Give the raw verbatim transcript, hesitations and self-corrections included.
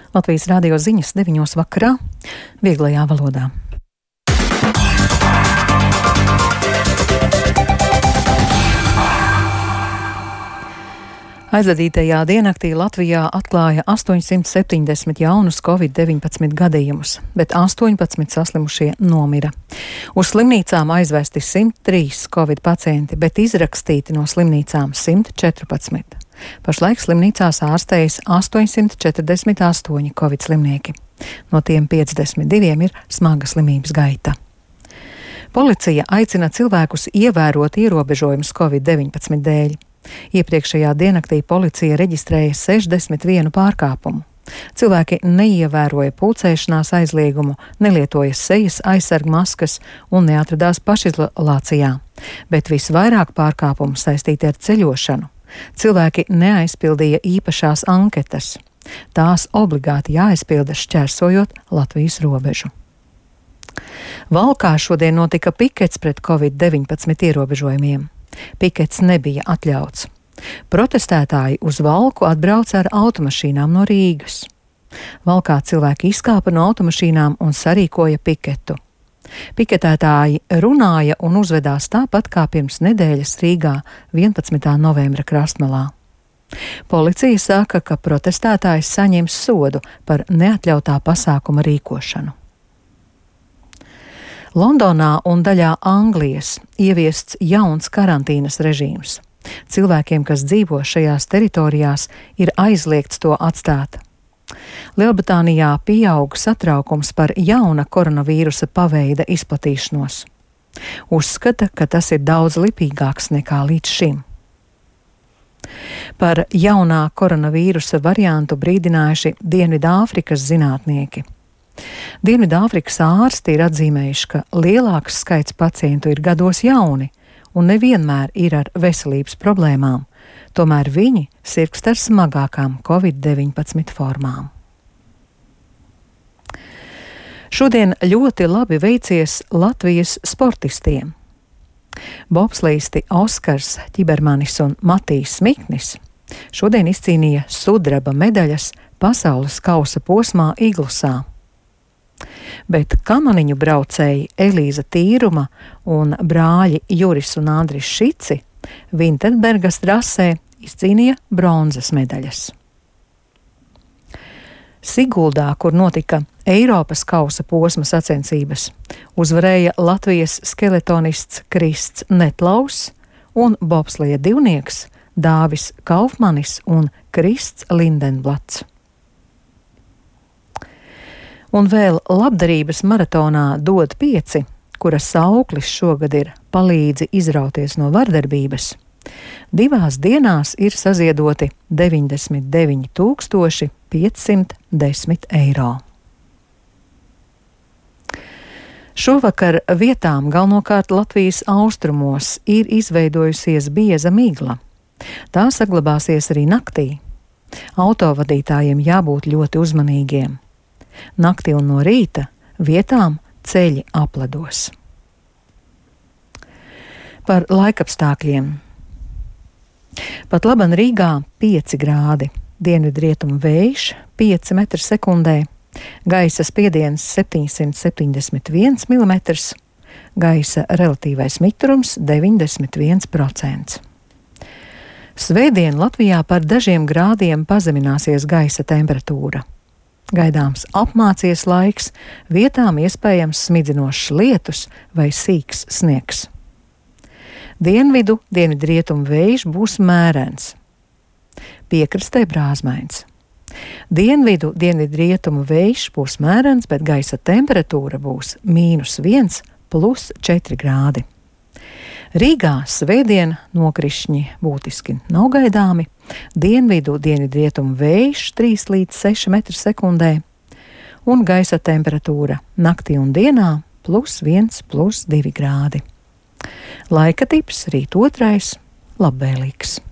Latvijas radio ziņas deviņos vakarā, vieglajā valodā. Aizvadītajā diennaktī Latvijā atklāja astoņsimt septiņdesmit jaunus covid deviņpadsmit gadījumus, bet astoņpadsmit saslimušie nomira. Uz slimnīcām aizvesti simt trīs covid pacienti, bet izrakstīti no slimnīcām simt četrpadsmit. Pašlaik slimnīcās ārstējas astoņsimt četrdesmit astoņi covid slimnieki. No tiem piecdesmit diviem ir smaga slimības gaita. Policija aicina cilvēkus ievērot ierobežojumus covid deviņpadsmit dēļ. Iepriekšējā diennaktī policija reģistrēja sešdesmit vienu pārkāpumu. Cilvēki neievēroja pulcēšanās aizliegumu, nelietoja sejas aizsargmaskas un neatradās pašizolācijā, bet visvairāk pārkāpumu saistīti ar ceļošanu. Cilvēki neaizpildīja īpašās anketas. Tās obligāti jāaizpilda šķērsojot Latvijas robežu. Valkā šodien notika pikets pret covid deviņpadsmit ierobežojumiem. Pikets nebija atļauts. Protestētāji uz Valku atbrauca ar automašīnām no Rīgas. Valkā cilvēki izkāpa no automašīnām un sarīkoja piketu. Piketētāji runāja un uzvedās tāpat kā pirms nedēļas Rīgā vienpadsmitā novembra krastmalā. Policija saka, ka protestētājs saņems sodu par neatļautā pasākuma rīkošanu. Londonā un daļā Anglijas ieviests jauns karantīnas režīms. Cilvēkiem, kas dzīvo šajās teritorijās, ir aizliegts to atstāt. Lielbritānijā pieaug satraukums par jauna koronavīrusa paveida izplatīšanos. Uzskata, ka tas ir daudz lipīgāks nekā līdz šim. Par jaunā koronavīrusa variantu brīdinājuši Dienvidāfrikas zinātnieki. Dienvidāfrikas ārsti ir atzīmējuši, ka lielāks skaits pacientu ir gados jauni un nevienmēr ir ar veselības problēmām, tomēr viņi sirgst ar smagākām covid deviņpadsmit formām. Šodien ļoti labi veicies Latvijas sportistiem. Bobslisti Oskars Ķibermanis un Matijs Smiknis šodien izcīnīja sudraba medaļas pasaules kausa posmā Iglusā. Bet kamaniņu braucēji Elīza Tīruma un brāļi Juris un Andris Šici Vinterbergas trasē izcīnīja bronzas medaļas. Siguldā, kur notika Eiropas kausa posma sacensības, uzvarēja Latvijas skeletonists Krists Netlaus un bobslija divnieks Dāvis Kaufmanis un Krists Lindenblats. Un vēl labdarības maratonā Dod pieci, kuras sauklis šogad ir palīdzi izrauties no vardarbības. Divās dienās ir saziedoti deviņdesmit deviņi tūkstoši piecsimt desmit eiro. Šovakar vietām galvenokārt Latvijas austrumos ir izveidojusies bieza migla. Tā saglabāsies arī naktī. Autovadītājiem jābūt ļoti uzmanīgiem. Naktī un no rīta vietām ceļi apledos. Par laikapstākļiem. Pat laban Rīgā pieci grādi, dienvidrietumu vējš pieci metri sekundē, gaisa spiediens septiņsimt septiņdesmit viens milimetrs, gaisa relatīvais mitrums deviņdesmit viens procents. Svētdien Latvijā par dažiem grādiem pazemināsies gaisa temperatūra. Gaidāms apmācies laiks, vietām iespējams smidzinošs lietus vai sīks sniegs. Dienvidu, dienvidrietumu vējš būs mērens. Piekrastē brāzmains. Dienvidu, dienvidrietumu vējš būs mērens, bet gaisa temperatūra būs mīnus viens plus četri grādi. Rīgā svētdien nokrišņi būtiski nav gaidāmi, dienvidu, dienvidrietumu vējš trīs līdz seši metri sekundē un gaisa temperatūra naktī un dienā plus viens plus divi grādi. Laika tips rīt otrais labvēlīgs.